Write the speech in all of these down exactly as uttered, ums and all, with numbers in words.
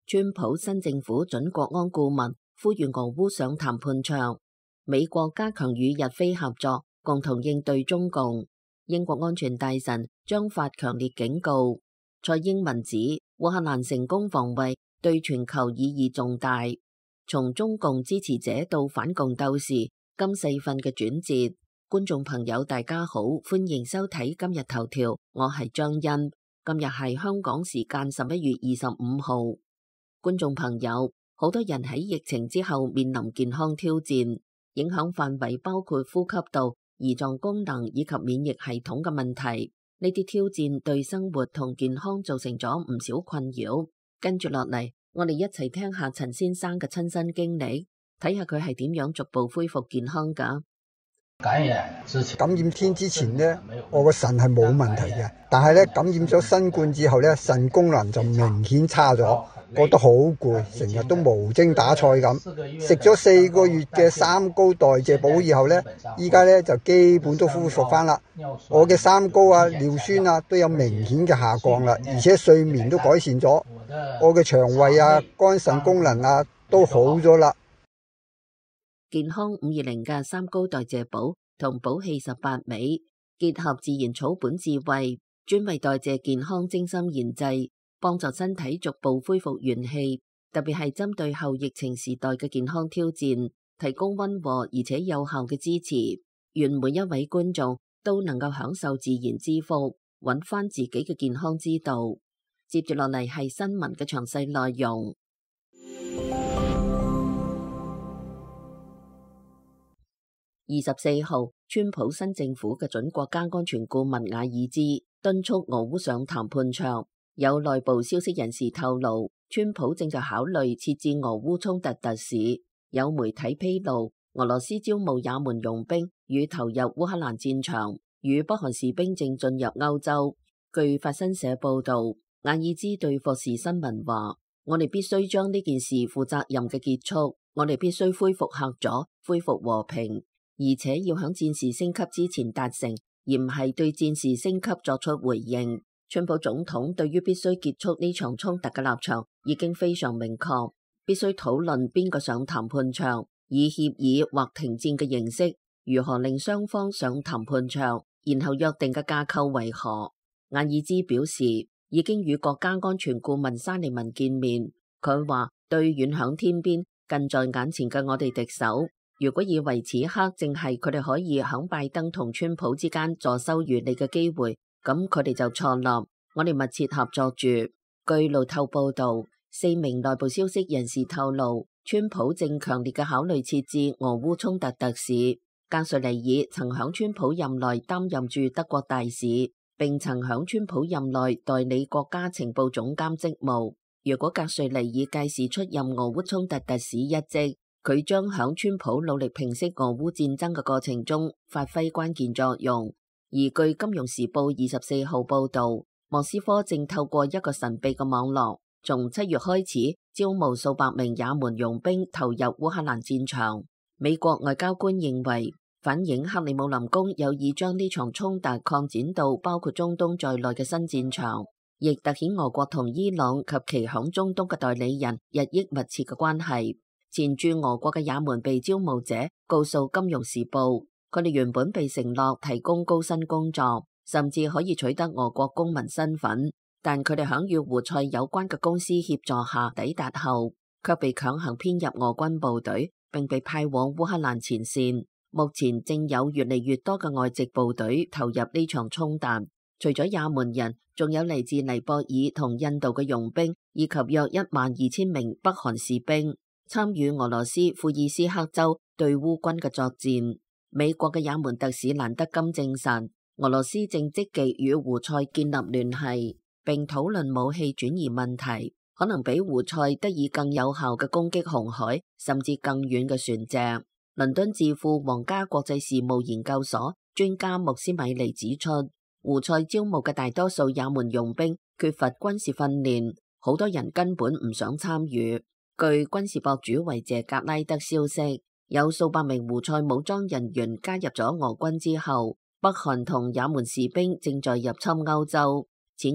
川普新政府準國安顧問呼籲俄烏上談判桌，美國加強與日菲合作，共同應對中共。英國安全大臣將發強烈警告。蔡英文指烏克蘭成功防衛對全球意義重大。從中共支持者到反共鬥士，今四份嘅轉折。觀眾朋友大家好，歡迎收睇今日頭條，我係張欣。今日係香港時間十一月二十五號。觀眾朋友，好多人喺疫情之後面臨健康挑戰，影響範圍包括呼吸道、胰臟功能以及免疫系統嘅問題。呢啲挑戰對生活同健康造成咗唔少困擾。跟住落嚟，我哋一齊聽下陳先生嘅親身經歷，睇下佢係點樣逐步恢復健康噶。 感染之前， 感染天之前呢，我個腎係冇問題嘅，但係咧感染咗新冠之後咧，腎功能就明顯差咗，覺得好攰，成日都無精打采咁。食咗四個月嘅三高代謝補以後咧，依家咧就基本都恢復翻啦。我嘅三高啊、尿酸啊都有明顯嘅下降啦，而且睡眠都改善咗，我嘅腸胃啊、肝腎功能啊都好咗啦。 健康五二零嘅三高代謝補同補氣十八味，結合自然草本智慧，專為代謝健康精心研製，幫助身體逐步恢復元氣。特別係針對後疫情時代嘅健康挑戰，提供溫和而且有效嘅支持。願每一位觀眾都能夠享受自然之福，揾翻自己嘅健康之道。接住落嚟係新聞嘅詳細內容。二十四號，川普新政府嘅準國家安全顧問瓦爾茲敦促俄烏上談判桌。有內部消息人士透露，川普正在考慮設置俄烏衝突特使。有媒體披露，俄羅斯招募也門傭兵與投入烏克蘭戰場，與北韓士兵正進入歐洲。據法新社報道，瓦爾茲對霍士新聞話：我哋必須將呢件事負責任嘅結束，我哋必須恢復客座，恢復和平。而且要喺戰事升級之前達成，而唔係對戰事升級作出回應。川普總統對於必須結束呢場衝突嘅立場已經非常明確，必須討論邊個上談判桌，以協議或停戰嘅形式，如何令雙方上談判桌，然後約定嘅架構為何。瓦爾茲表示已經與國家安全顧問沙利文見面，佢話對遠響天邊、近在眼前嘅我哋敵手，如果以為此刻正係佢哋可以響拜登同川普之間坐收漁利嘅機會，咁佢哋就錯啦。我哋密切合作住。據路透報道，四名內部消息人士透露，川普正強烈嘅考慮設置俄烏衝突特使。格瑞尼爾曾響川普任內擔任駐德國大使，並曾響川普任內代理國家情報總監職務。如果格瑞尼爾屆時出任俄烏衝突特使一職，佢將響川普努力平息俄烏戰爭嘅過程中發揮關鍵作用。而據《金融時報》二十四號報道，莫斯科正透過一個神秘嘅網絡，從七月開始招募數百名也門傭兵投入烏克蘭戰場。美國外交官認為，反映克里姆林宮有意將呢場衝突擴展到包括中東在內嘅新戰場，亦凸顯俄國同伊朗及其響中東嘅代理人日益密切嘅關係。前駐俄國嘅也門被招募者告訴《金融時報》，佢哋原本被承諾提供高薪工作，甚至可以取得俄國公民身份，但佢哋響與胡塞有關嘅公司協助下抵達後，卻被強行編入俄軍部隊，並被派往烏克蘭前線。目前正有越嚟越多嘅外籍部隊投入呢場衝突，除咗也門人，仲有嚟自尼泊爾同印度嘅傭兵，以及約一萬二千名北韓士兵。參與俄羅斯庫爾斯克州對烏軍嘅作戰。美國嘅也門特使蘭德金證實，俄羅斯正積極與胡塞建立聯繫，並討論武器轉移問題，可能比胡塞得以更有效嘅攻擊紅海，甚至更遠嘅船隻。倫敦智庫皇家國際事務研究所專家穆斯米尼指出，胡塞招募嘅大多數也門傭兵缺乏軍事訓練，好多人根本唔想參與。據軍事博主維謝格拉德消息，有數百名胡塞武裝人員加入咗俄軍之後，北韓同也門士兵正在入侵歐洲。此外，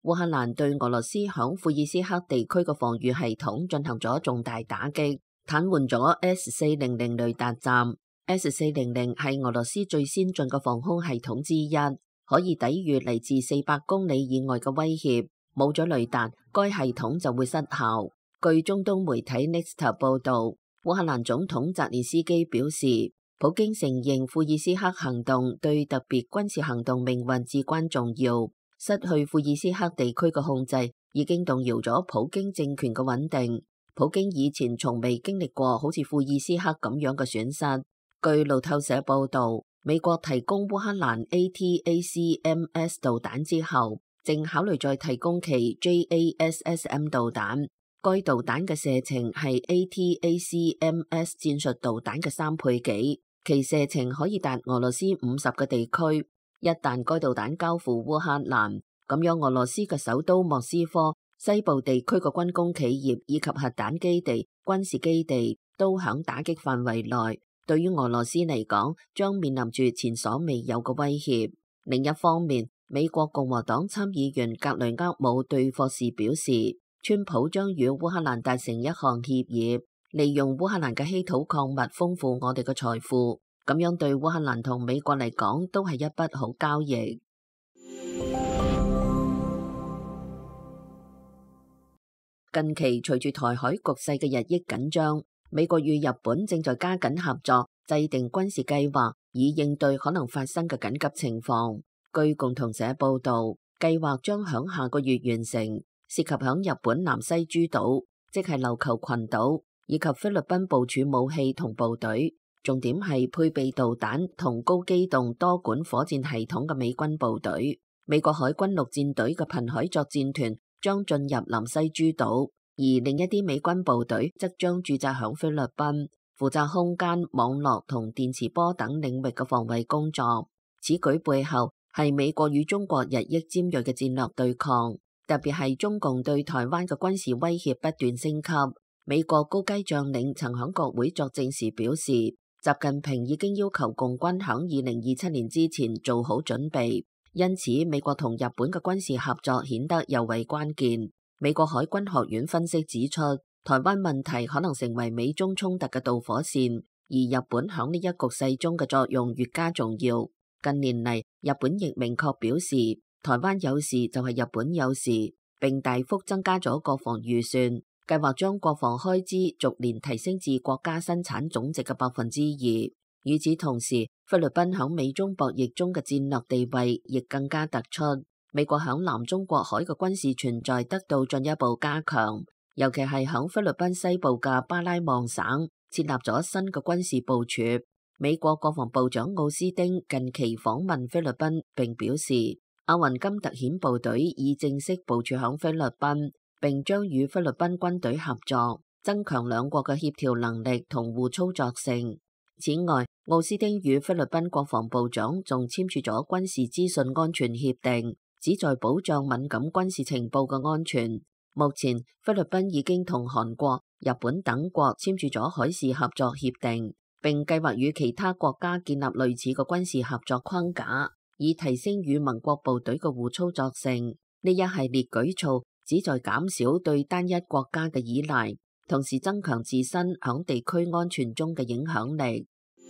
烏克蘭對俄羅斯響庫爾斯克地區嘅防禦系統進行咗重大打擊，癱瘓咗 S 四零零雷達站。S 四零零係俄羅斯最先進嘅防空系統之一，可以抵禦嚟自四百公里以外嘅威脅。冇咗雷達，該系統就會失效。據中東媒體 Next 報道，烏克蘭總統澤連斯基表示，普京承認庫爾斯克行動對特別軍事行動命運至關重要。失去庫爾斯克地區嘅控制，已經動搖咗普京政權嘅穩定。普京以前從未經歷過好似庫爾斯克咁樣嘅損失。據路透社報道，美國提供烏克蘭 A T A C M S 導彈之後，正考慮再提供其 J A S S M 導彈。該導彈嘅射程係 A T A C M S 戰術導彈嘅三倍幾，其射程可以達俄羅斯五十個地區。一旦該導彈交付烏克蘭，咁樣俄羅斯嘅首都莫斯科、西部地區嘅軍工企業以及核彈基地、軍事基地都響打擊範圍內，對於俄羅斯嚟講，將面臨住前所未有嘅威脅。另一方面，美國共和黨參議員格雷厄姆對霍士表示，川普將與烏克蘭達成一項協議，利用烏克蘭嘅稀土礦物豐富我哋嘅財富。咁樣對烏克蘭同美國嚟講都係一筆好交易。近期隨住台海局勢嘅日益緊張，美國與日本正在加緊合作，制定軍事計劃，以應對可能發生嘅緊急情況。據共同社報道，計劃將響下個月完成，涉及響日本南西諸島，即係琉球群島，以及菲律賓部署武器同部隊。重點係配備導彈同高機動多管火箭系統嘅美軍部隊。美國海軍陸戰隊嘅濱海作戰團將進入南西諸島，而另一啲美軍部隊則將駐紮響菲律賓，負責空間、網絡同電磁波等領域嘅防衛工作。此舉背後係美國與中國日益尖銳嘅戰略對抗，特別係中共對台灣嘅軍事威脅不斷升級。美國高階將領曾響國會作證時表示，習近平已經要求共軍響二零二七年之前做好準備，因此美國同日本嘅軍事合作顯得尤為關鍵。美國海軍學院分析指出，台灣問題可能成為美中衝突嘅導火線，而日本響呢一局勢中嘅作用越加重要。近年嚟，日本亦明確表示，台灣有事就係日本有事，並大幅增加咗國防預算。計劃將國防開支逐年提升至國家生產總值嘅百分之二。與此同時，菲律賓響美中博弈中嘅戰略地位亦更加突出。美國響南中國海嘅軍事存在得到進一步加強，尤其係響菲律賓西部嘅巴拉望省設立咗新嘅軍事部署。美國國防部長奧斯汀近期訪問菲律賓，並表示阿雲金特遣部隊已正式部署響菲律賓，並將與菲律賓軍隊合作，增強兩國嘅協調能力同互操作性。此外，奧斯汀與菲律賓國防部長仲簽署咗軍事資訊安全協定，旨在保障敏感軍事情報嘅安全。目前，菲律賓已經同韓國、日本等國簽署咗海事合作協定，並計劃與其他國家建立類似嘅軍事合作框架，以提升與盟國部隊嘅互操作性。呢一系列舉措旨在減少對單一國家嘅依賴，同時增強自身響地區安全中嘅影響力。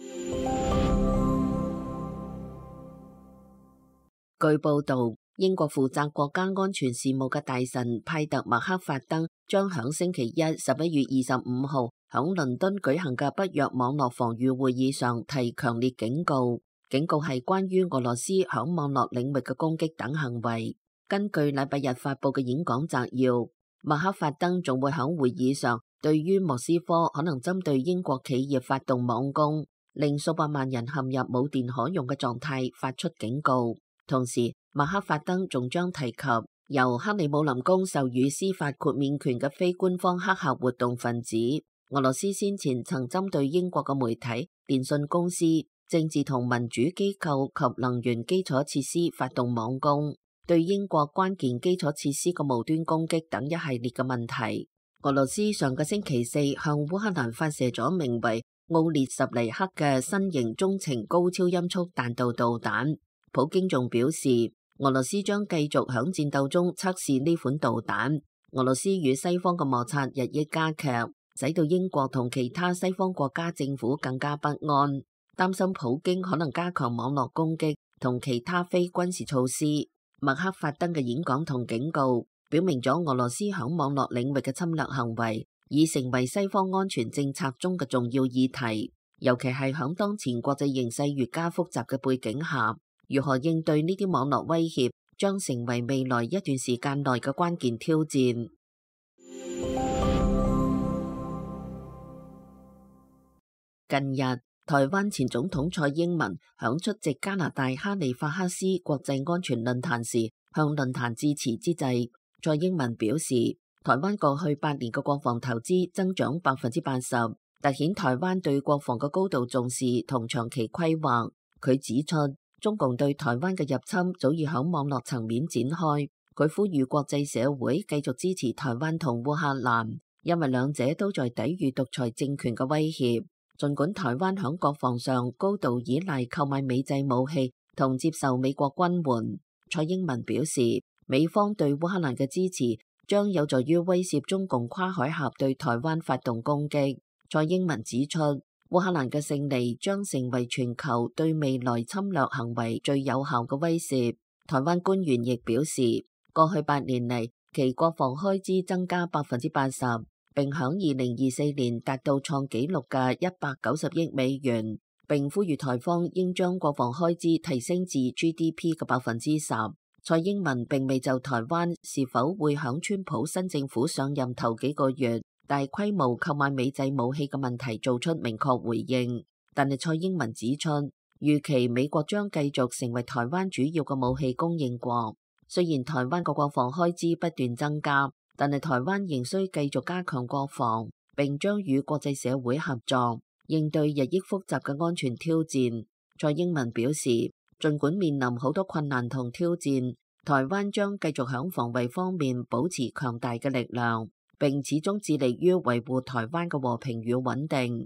據報道，英國負責國家安全事務嘅大臣派特麥克法登將響星期一十一月二十五號響倫敦舉行嘅北約網絡防禦會議上提強烈警告，警告係關於俄羅斯響網絡領域嘅攻擊等行為。根據禮拜日發佈嘅演講摘要，麥克法登仲會喺會議上對於莫斯科可能針對英國企業發動網攻，令數百萬人陷入冇電可用嘅狀態發出警告。同時，麥克法登仲將提及由克里姆林宮授予司法豁免權嘅非官方黑客活動分子。俄羅斯先前曾針對英國嘅媒體、電信公司、政治同民主機構及能源基礎設施發動網攻，對英國關鍵基礎設施嘅無端攻擊等一系列嘅問題。俄羅斯上個星期四向烏克蘭發射咗名為奧列什尼克嘅新型中程高超音速彈道導彈。普京仲表示， 俄羅斯將繼續響戰鬥中測試呢款導彈。俄羅斯與西方嘅摩擦日益加劇，使到英國同其他西方國家政府更加不安，擔心普京可能加強網絡攻擊同其他非軍事措施。麥克法登嘅演講同警告，表明咗俄羅斯響網絡領域嘅侵略行為已成為西方安全政策中嘅重要議題，尤其係響當前國際形勢越加複雜嘅背景下，如何應對呢啲網絡威脅將成為未來一段時間內嘅關鍵挑戰。近日，台灣前總統蔡英文響出席加拿大哈利法克斯國際安全論壇時，向論壇致辭之際，蔡英文表示，台灣過去八年嘅國防投資增長百分之八十，凸顯台灣對國防嘅高度重視同長期規劃。佢指出，中共對台灣嘅入侵早已響網絡層面展開。佢呼籲國際社會繼續支持台灣同烏克蘭，因為兩者都在抵禦獨裁政權嘅威脅。儘管台灣響國防上高度依賴購買美製武器同接受美國軍援，蔡英文表示，美方對烏克蘭嘅支持將有助於威懾中共跨海峽對台灣發動攻擊。蔡英文指出，烏克蘭嘅勝利將成為全球對未來侵略行為最有效嘅威懾。台灣官員亦表示，過去八年嚟，其國防開支增加百分之八十。並響二零二四年達到創紀錄嘅一百九十億美元，並呼籲台方應將國防開支提升至 G D P 嘅百分之十。蔡英文並未就台灣是否會響川普新政府上任頭幾個月大規模購買美製武器嘅問題做出明確回應，但係蔡英文指出，預期美國將繼續成為台灣主要嘅武器供應國。雖然台灣嘅國防開支不斷增加，但係台灣仍需繼續加強國防，並將與國際社會合作，應對日益複雜嘅安全挑戰。蔡英文表示，儘管面臨好多困難同挑戰，台灣將繼續響防衛方面保持強大嘅力量，並始終致力於維護台灣嘅和平與穩定。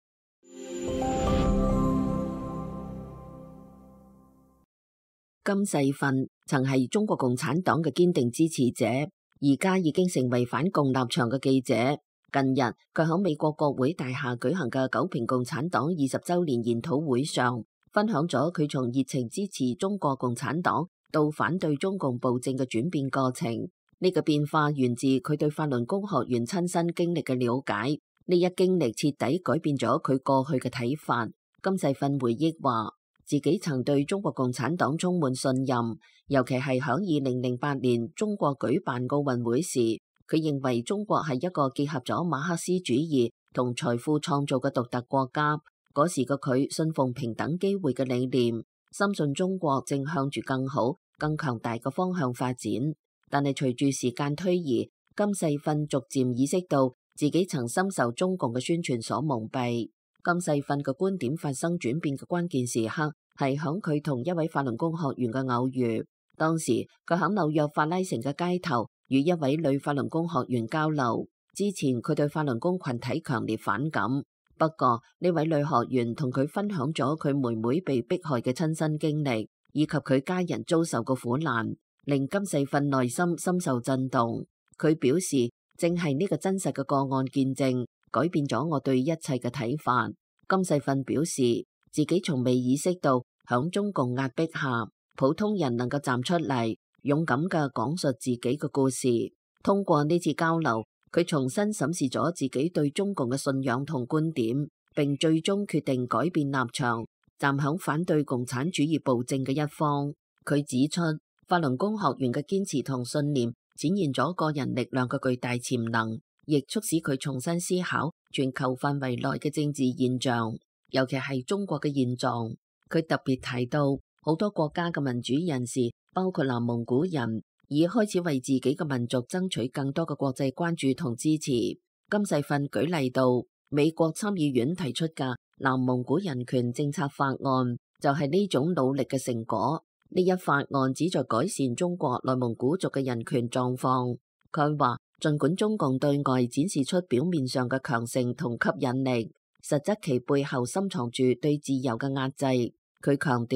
金世訓曾係中國共產黨嘅堅定支持者，而家已經成為反共立場嘅記者。近日，佢喺美國國會大廈舉行嘅九評共產黨二十週年研討會上，分享咗佢從熱情支持中國共產黨到反對中共暴政嘅轉變過程。呢個變化源自佢對法輪功學員親身經歷嘅了解，呢一經歷徹底改變咗佢過去嘅睇法。金世訓回憶話，自己曾對中國共產黨充滿信任，尤其係響二零零八年中國舉辦奧運會時，佢認為中國係一個結合咗馬克思主義同財富創造嘅獨特國家。嗰時嘅佢信奉平等機會嘅理念，深信中國正向住更好、更強大嘅方向發展。但係隨住時間推移，金世訓逐漸意識到自己曾深受中共嘅宣傳所蒙蔽。金世訓嘅觀點發生轉變嘅關鍵時刻，係響佢同一位法輪功學員嘅偶遇。當時佢響紐約法拉盛嘅街頭與一位女法輪功學員交流。之前佢對法輪功群體強烈反感，不過呢位女學員同佢分享咗佢妹妹被迫害嘅親身經歷，以及佢家人遭受嘅苦難，令金世訓內心深受震動。佢表示，正係呢個真實嘅個案見證，改變咗我對一切嘅睇法。金世訓表示，自己從未意識到響中共壓迫下，普通人能夠站出嚟，勇敢嘅講述自己嘅故事。通過呢次交流，佢重新審視咗自己對中共嘅信仰同觀點，並最終決定改變立場，站響反對共產主義暴政嘅一方。佢指出，法輪功學員嘅堅持同信念展現咗個人力量嘅巨大潛能，亦促使佢重新思考全球範圍內嘅政治現象，尤其係中國嘅現狀。佢特別提到，好多國家嘅民主人士，包括南蒙古人，已開始為自己嘅民族爭取更多嘅國際關注同支持。金世訓舉例到，美國參議院提出嘅南蒙古人權政策法案，就係呢種努力嘅成果。呢一法案旨在改善中國內蒙古族嘅人權狀況。佢話，儘管中共對外展示出表面上嘅強盛同吸引力，實則其背後深藏住對自由嘅壓制。佢強調，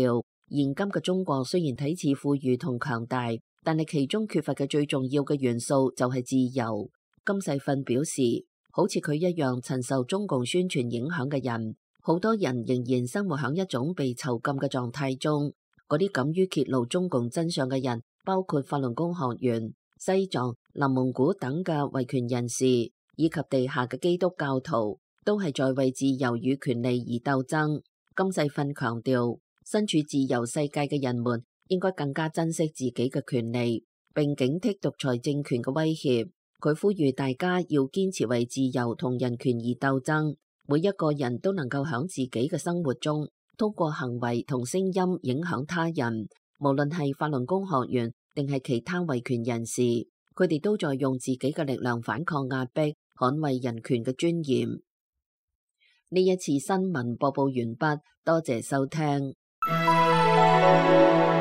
現今嘅中國雖然睇似富裕同強大，但係其中缺乏嘅最重要嘅元素就係自由。金世訓表示，好似佢一樣曾受中共宣傳影響嘅人，好多人仍然生活喺一種被囚禁嘅狀態中。嗰啲敢於揭露中共真相嘅人，包括法輪功學員、西藏、內蒙古等嘅維權人士，以及地下嘅基督教徒，都係在為自由與權利而鬥爭。金世訓強調，身處自由世界嘅人們應該更加珍惜自己嘅權利，並警惕獨裁政權嘅威脅。佢呼籲大家要堅持為自由同人權而鬥爭，每一個人都能夠響自己嘅生活中，通過行為同聲音影響他人。無論係法輪功學員定係其他維權人士，佢哋都在用自己嘅力量反抗壓迫，捍衛人權嘅尊嚴。呢一次新聞播報完畢，多謝收聽。